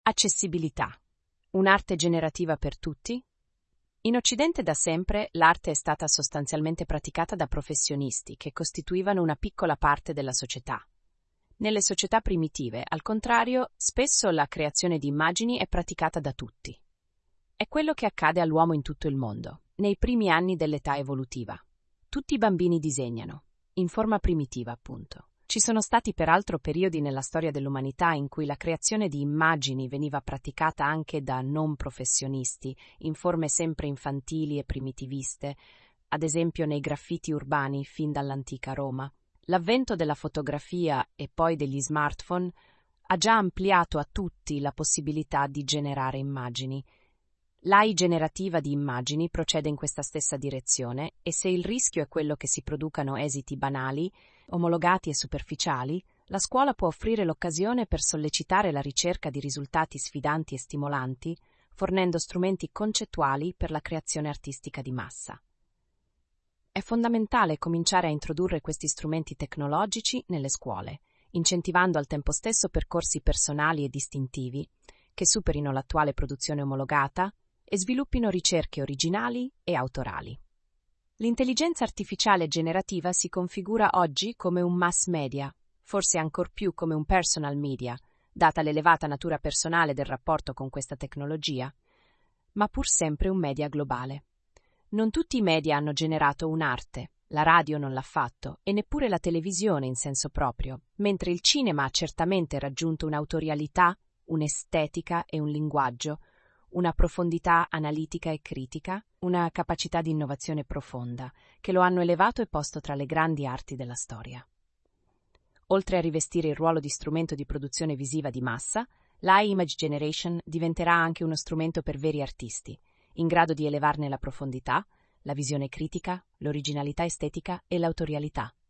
Accessibilità. Un'arte generativa per tutti? In Occidente da sempre l'arte è stata sostanzialmente praticata da professionisti che costituivano una piccola parte della società. Nelle società primitive, al contrario, spesso la creazione di immagini è praticata da tutti. È quello che accade all'uomo in tutto il mondo, nei primi anni dell'età evolutiva. Tutti i bambini disegnano, in forma primitiva appunto. Ci sono stati peraltro periodi nella storia dell'umanità in cui la creazione di immagini veniva praticata anche da non professionisti, in forme sempre infantili e primitiviste, ad esempio nei graffiti urbani fin dall'antica Roma. L'avvento della fotografia e poi degli smartphone ha già ampliato a tutti la possibilità di generare immagini. L'AI generativa di immagini procede in questa stessa direzione e se il rischio è quello che si producano esiti banali, omologati e superficiali, la scuola può offrire l'occasione per sollecitare la ricerca di risultati sfidanti e stimolanti, fornendo strumenti concettuali per la creazione artistica di massa. È fondamentale cominciare a introdurre questi strumenti tecnologici nelle scuole, incentivando al tempo stesso percorsi personali e distintivi che superino l'attuale produzione omologata e sviluppino ricerche originali e autorali. L'intelligenza artificiale generativa si configura oggi come un mass media, forse ancor più come un personal media, data l'elevata natura personale del rapporto con questa tecnologia, ma pur sempre un media globale. Non tutti i media hanno generato un'arte, la radio non l'ha fatto e neppure la televisione in senso proprio, mentre il cinema ha certamente raggiunto un'autorialità, un'estetica e un linguaggio, una profondità analitica e critica, una capacità di innovazione profonda, che lo hanno elevato e posto tra le grandi arti della storia. Oltre a rivestire il ruolo di strumento di produzione visiva di massa, l'AI Image Generation diventerà anche uno strumento per veri artisti, in grado di elevarne la profondità, la visione critica, l'originalità estetica e l'autorialità.